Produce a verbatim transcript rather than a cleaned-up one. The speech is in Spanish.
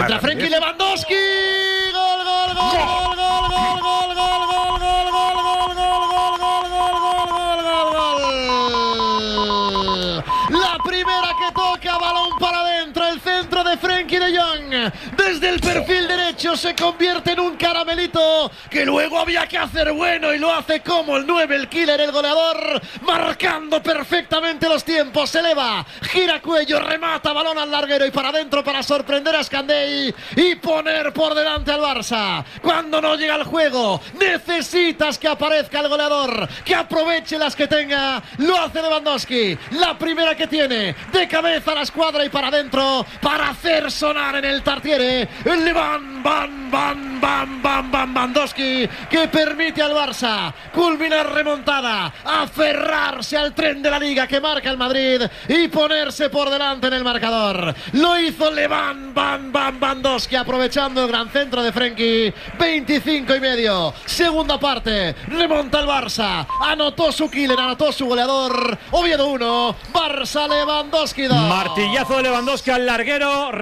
Entra Frenkie Lewandowski. Gol, gol, gol, gol, gol, gol, gol, gol, gol, gol, gol, gol, gol, gol, gol, gol, gol, gol. La primera que toca, balón para adentro, el centro de Frenkie de Jong. Desde el perfil derecho se convierte en un caramelito que luego había que hacer bueno y lo hace como el nueve, el killer, el goleador, marcando perfectamente los tiempos. Se eleva, gira cuello, remata, balón al larguero y para adentro para sorprender a Scandei y poner por delante al Barça. Cuando no llega el juego, necesitas que aparezca el goleador, que aproveche las que tenga. Lo hace Lewandowski, la primera que tiene, de cabeza a la escuadra y para adentro, para hacer sonar en el Tartiere el Levan, Van, Van, Van, Van, Van, Bandowski, que permite al Barça culminar remontada, aferrarse al tren de la Liga que marca el Madrid y ponerse por delante en el marcador. Lo hizo Levan, Van, Van, Bandowski, aprovechando el gran centro de Frenkie. veinticinco y medio, segunda parte, remonta el Barça, anotó su killer, anotó su goleador. Oviedo uno, Barça Lewandowski dos. Martillazo de Lewandowski al larguero.